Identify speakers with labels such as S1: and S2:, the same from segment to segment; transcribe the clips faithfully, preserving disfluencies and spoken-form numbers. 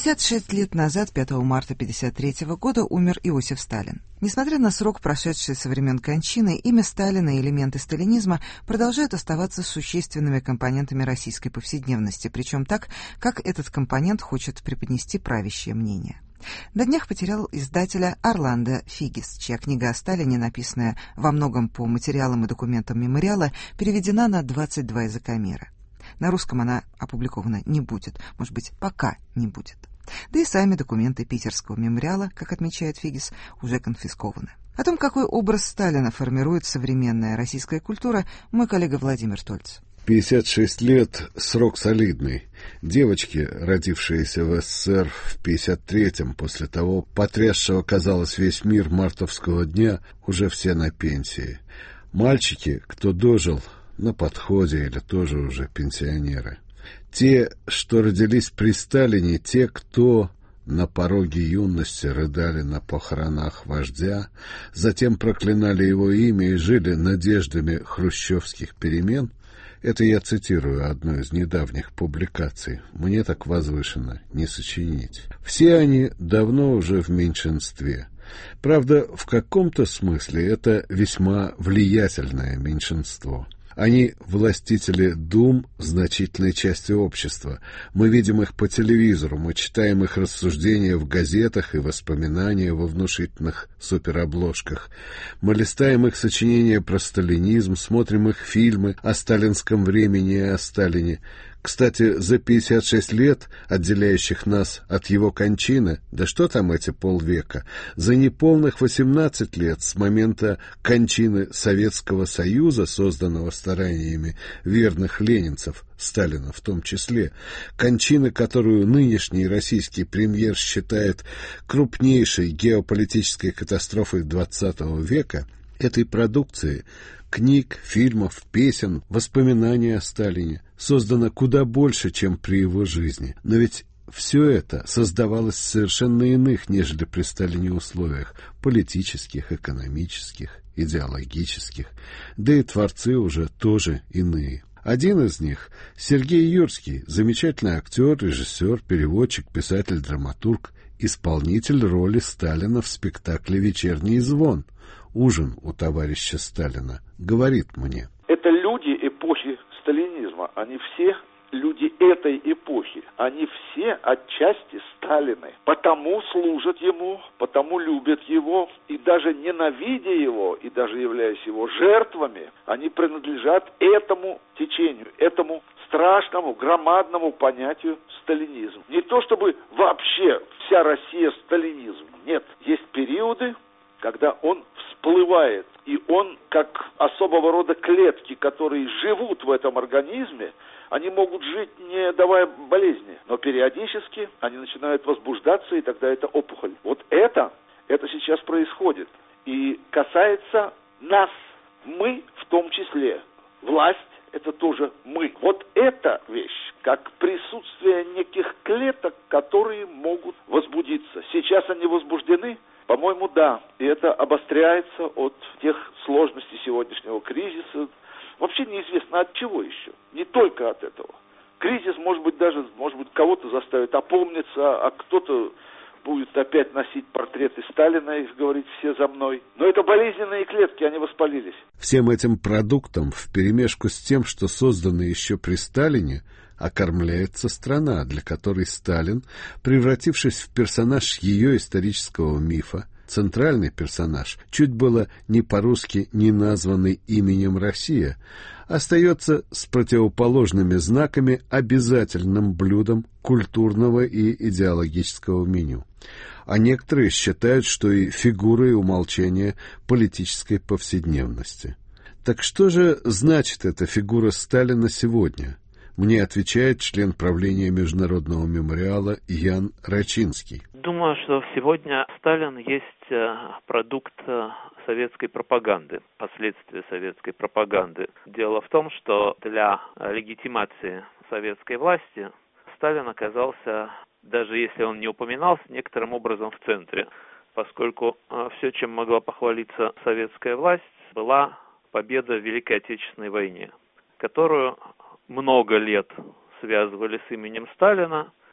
S1: пятьдесят шесть лет назад, пятого марта тысяча девятьсот пятьдесят третьего года, умер Иосиф Сталин. Несмотря на срок, прошедший со времен кончины, имя Сталина и элементы сталинизма продолжают оставаться существенными компонентами российской повседневности, причем так, как этот компонент хочет преподнести правящее мнение. На днях потерял издателя Орландо Фигис, чья книга о Сталине, написанная во многом по материалам и документам мемориала, переведена на двадцать два языка мира. На русском она опубликована не будет, может быть, пока не будет. Да и сами документы питерского мемориала, как отмечает Фигис, уже конфискованы. О том, какой образ Сталина формирует современная российская культура, мой коллега Владимир Тольц.
S2: пятьдесят шесть лет — срок солидный. Девочки, родившиеся в СССР в пятьдесят третьем, после того потрясшего, казалось, весь мир мартовского дня, уже все на пенсии. Мальчики, кто дожил, на подходе или тоже уже пенсионеры. Те, что родились при Сталине, те, кто на пороге юности рыдали на похоронах вождя, затем проклинали его имя и жили надеждами хрущевских перемен, это я цитирую одну из недавних публикаций, мне так возвышенно не сочинить. Все они давно уже в меньшинстве. Правда, в каком-то смысле это весьма влиятельное меньшинство. Они властители дум значительной части общества. Мы видим их по телевизору, мы читаем их рассуждения в газетах и воспоминания во внушительных суперобложках. Мы листаем их сочинения про сталинизм, смотрим их фильмы о сталинском времени и о Сталине. Кстати, за пятьдесят шесть лет, отделяющих нас от его кончины, да что там эти полвека, за неполных восемнадцать лет с момента кончины Советского Союза, созданного стараниями верных ленинцев, Сталина в том числе, кончины, которую нынешний российский премьер считает крупнейшей геополитической катастрофой двадцатого века, этой продукции, книг, фильмов, песен, воспоминаний о Сталине создано куда больше, чем при его жизни. Но ведь все это создавалось в совершенно иных, нежели при Сталине условиях, политических, экономических, идеологических, да и творцы уже тоже иные. Один из них — Сергей Юрский, замечательный актер, режиссер, переводчик, писатель, драматург, исполнитель роли Сталина в спектакле «Вечерний звон», «Ужин у товарища Сталина», говорит мне.
S3: Это люди эпохи сталинизма, они все люди этой эпохи, они все отчасти Сталины, потому служат ему, потому любят его, и даже ненавидя его, и даже являясь его жертвами, они принадлежат этому течению, этому страшному, громадному понятию сталинизм. Не то чтобы вообще вся Россия сталинизм, нет, есть периоды, когда он всплывает, и он, как особого рода клетки, которые живут в этом организме, они могут жить, не давая болезни, но периодически они начинают возбуждаться, и тогда это опухоль. Вот это, это сейчас происходит, и касается нас, мы в том числе, власть. Это тоже мы. Вот эта вещь, как присутствие неких клеток, которые могут возбудиться. Сейчас они возбуждены? По-моему, да. И это обостряется от тех сложностей сегодняшнего кризиса. Вообще неизвестно от чего еще. Не только от этого. Кризис, может быть, даже, может быть, кого-то заставит опомниться, а кто-то будет опять носить портреты Сталина и говорить «все за мной». Но это болезненные клетки, они воспалились.
S2: Всем этим продуктом, вперемешку с тем, что создано еще при Сталине, окормляется страна, для которой Сталин, превратившись в персонаж ее исторического мифа, центральный персонаж, чуть было не по-русски не названный именем Россия, остается с противоположными знаками обязательным блюдом культурного и идеологического меню. А некоторые считают, что и фигурой умолчания политической повседневности. Так что же значит эта фигура Сталина сегодня? Мне отвечает член правления Международного мемориала Ян Рачинский.
S4: Думаю, что сегодня Сталин есть продукт советской пропаганды, последствия советской пропаганды. Дело в том, что для легитимации советской власти Сталин оказался, даже если он не упоминался, некоторым образом в центре, поскольку все, чем могла похвалиться советская власть, была победа в Великой Отечественной войне, которую много лет связывали с именем Сталина,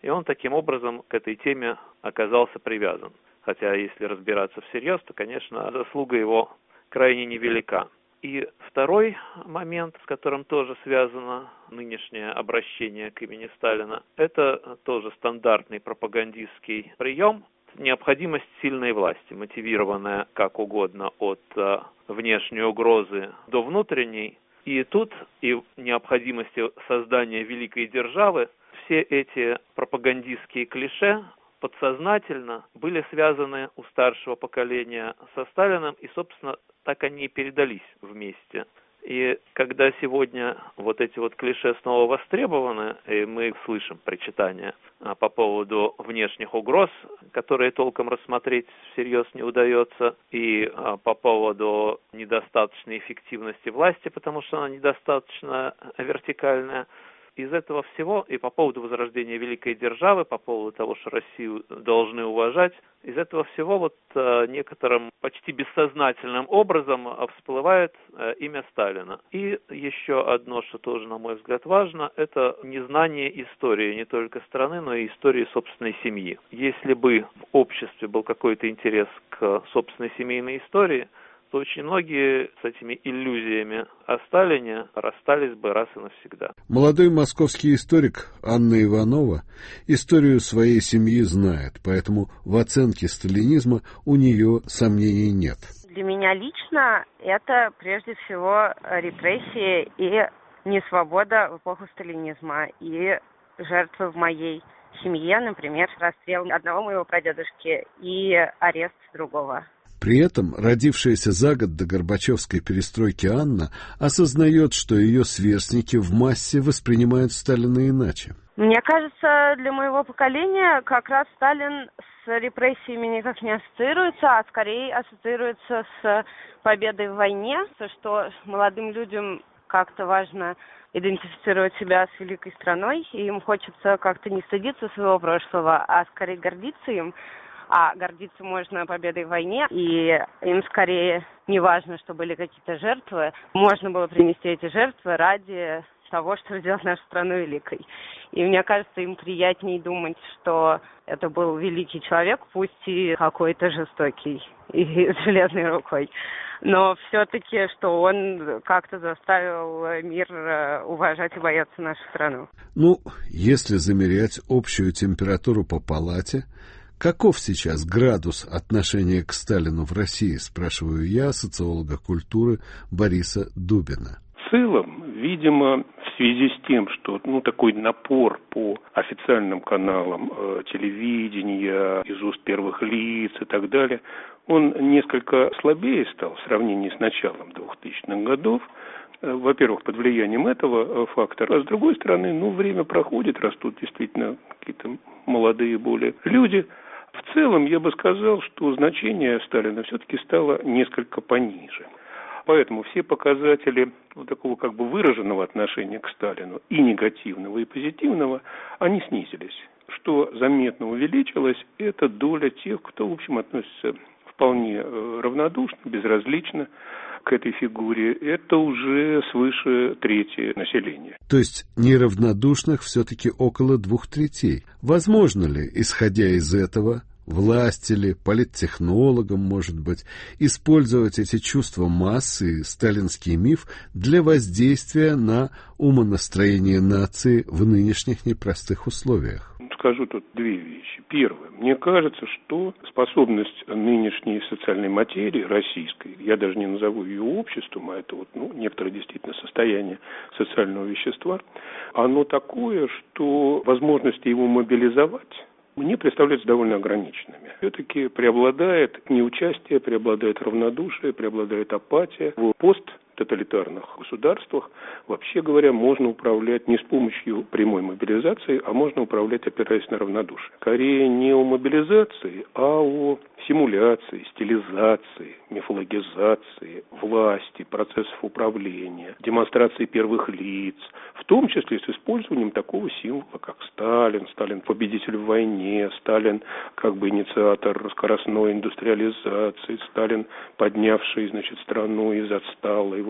S4: и он таким образом к этой теме оказался привязан. Хотя, если разбираться всерьез, то, конечно, заслуга его крайне невелика. И второй момент, с которым тоже связано нынешнее обращение к имени Сталина, это тоже стандартный пропагандистский прием, необходимость сильной власти, мотивированная как угодно от э, внешней угрозы до внутренней. И тут и необходимости создания великой державы, все эти пропагандистские клише подсознательно были связаны у старшего поколения со Сталиным, и, собственно, так они и передались вместе. И когда сегодня вот эти вот клише снова востребованы, и мы слышим причитания по поводу внешних угроз, которые толком рассмотреть всерьез не удается, и по поводу недостаточной эффективности власти, потому что она недостаточно вертикальная, из этого всего, и по поводу возрождения великой державы, по поводу того, что Россию должны уважать, из этого всего вот э, некоторым почти бессознательным образом всплывает э, имя Сталина. И еще одно, что тоже, на мой взгляд, важно, это незнание истории не только страны, но и истории собственной семьи. Если бы в обществе был какой-то интерес к собственной семейной истории, то очень многие с этими иллюзиями о Сталине расстались бы раз и навсегда.
S2: Молодой московский историк Анна Иванова историю своей семьи знает, поэтому в оценке сталинизма у нее сомнений нет.
S5: Для меня лично это прежде всего репрессии и несвобода в эпоху сталинизма и жертвы в моей семье, например, расстрел одного моего прадедушки и арест другого.
S2: При этом родившаяся за год до Горбачевской перестройки Анна осознает, что ее сверстники в массе воспринимают Сталина иначе.
S5: Мне кажется, для моего поколения как раз Сталин с репрессиями никак не ассоциируется, а скорее ассоциируется с победой в войне, что молодым людям как-то важно идентифицировать себя с великой страной, и им хочется как-то не стыдиться своего прошлого, а скорее гордиться им. А гордиться можно победой в войне, и им скорее не важно, что были какие-то жертвы. Можно было принести эти жертвы ради того, что сделать нашу страну великой. И мне кажется, им приятнее думать, что это был великий человек, пусть и какой-то жестокий и с железной рукой. Но все-таки, что он как-то заставил мир уважать и бояться нашу страну.
S2: Ну, если замерять общую температуру по палате, каков сейчас градус отношения к Сталину в России, спрашиваю я социолога культуры Бориса Дубина.
S6: В целом, видимо, в связи с тем, что ну, такой напор по официальным каналам э, телевидения, из уст первых лиц и так далее, он несколько слабее стал в сравнении с началом двухтысячных годов. Во-первых, под влиянием этого фактора, а с другой стороны, ну, время проходит, растут действительно какие-то молодые более люди. В целом, я бы сказал, что значение Сталина все-таки стало несколько пониже. Поэтому все показатели вот такого как бы выраженного отношения к Сталину, и негативного, и позитивного, они снизились. Что заметно увеличилось, это доля тех, кто, в общем, относится вполне равнодушно, безразлично к этой фигуре. Это уже свыше трети населения.
S2: То есть неравнодушных все-таки около двух третей. Возможно ли, исходя из этого, власти ли, политтехнологам, может быть, использовать эти чувства массы, сталинский миф, для воздействия на умонастроение нации в нынешних непростых условиях?
S6: Скажу тут две вещи. Первое. Мне кажется, что способность нынешней социальной материи российской, я даже не назову ее обществом, а это вот, ну, некоторое действительно состояние социального вещества, оно такое, что возможности его мобилизовать мне представляются довольно ограниченными. Все-таки преобладает неучастие, преобладает равнодушие, преобладает апатия. В посттоталитарных государствах, вообще говоря, можно управлять не с помощью прямой мобилизации, а можно управлять, опираясь на равнодушие. Скорее не о мобилизации, а о симуляции, стилизации, мифологизации власти, процессов управления, демонстрации первых лиц, в том числе с использованием такого символа, как Сталин, Сталин победитель в войне, Сталин как бы инициатор скоростной индустриализации, Сталин поднявший, значит, страну из отсталой, в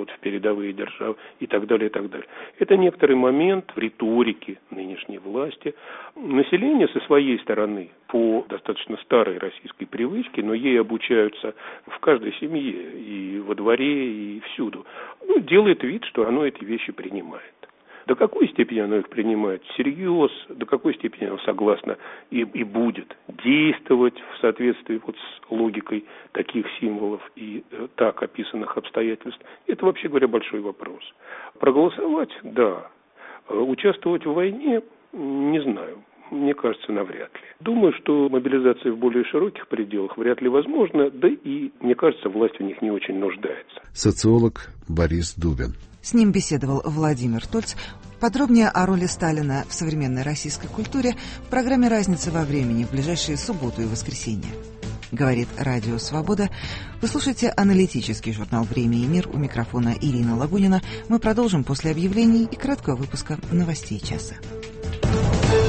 S6: вот в передовые державы и так далее, и так далее. Это некоторый момент в риторике нынешней власти. Население со своей стороны по достаточно старой российской привычке, но ей обучаются в каждой семье, и во дворе, и всюду, ну, делает вид, что оно эти вещи принимает. До какой степени оно их принимает всерьез, до какой степени оно согласно и, и будет действовать в соответствии вот с логикой таких символов и э, так описанных обстоятельств, это, вообще говоря, большой вопрос. Проголосовать – да. Участвовать в войне – не знаю. Мне кажется, навряд ли. Думаю, что мобилизация в более широких пределах вряд ли возможна, да и, мне кажется, власть в них не очень нуждается.
S2: Социолог Борис Дубин.
S1: С ним беседовал Владимир Тольц. Подробнее о роли Сталина в современной российской культуре в программе «Разница во времени» в ближайшие субботу и воскресенье. Говорит Радио Свобода. Вы слушаете аналитический журнал «Время и мир». У микрофона Ирина Лагунина. Мы продолжим после объявлений и краткого выпуска новостей часа.